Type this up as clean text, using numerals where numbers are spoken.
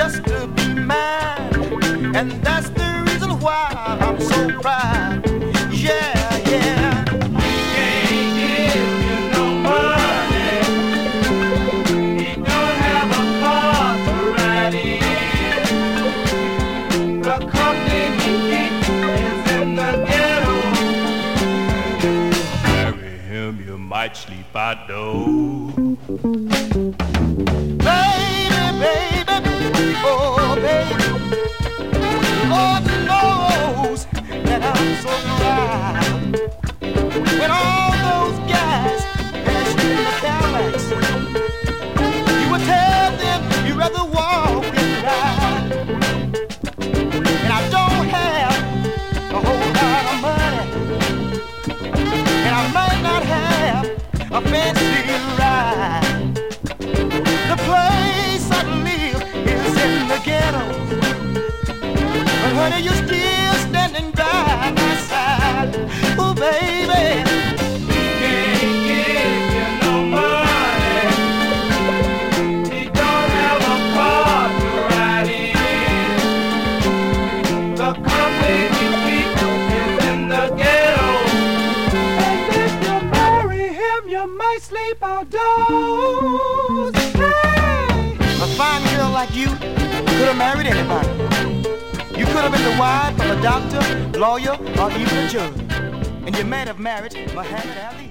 just to be mine, and that's the reason why I'm so proud. Yeah, yeah. Can't give you no money. He don't have a car to ride in. The company he keeps is in the ghetto. Marry him, you might sleep outdoors. Baby, baby, oh baby, Lord knows that I'm so proud. When all those guys pass you in the Cadillacs, you would tell them you'd rather walk than ride. And I don't have a whole lot of money, and I might not have a fancy ride. The place I live is in the ghetto, but honey, you're still standing by my side. Oh, baby, Can't give you no money. He don't have a car to ride in. The company he keeps is in the ghetto. And if you marry him, you might sleep outdoors. Hey! a fine girl like you could have married anybody. You could have been the wife of a doctor, lawyer, or even a judge, and you might have married Muhammad Ali.